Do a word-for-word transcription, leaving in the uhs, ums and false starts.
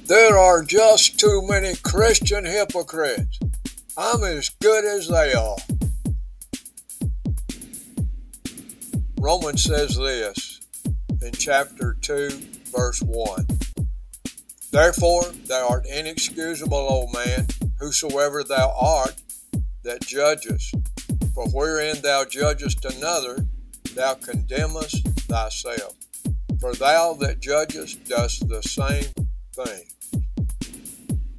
There are just too many Christian hypocrites. I'm as good as they are. Romans says this in chapter two, verse one. Therefore thou art inexcusable, O man, whosoever thou art that judgest. For wherein thou judgest another, thou condemnest thyself. For thou that judgest dost the same thing.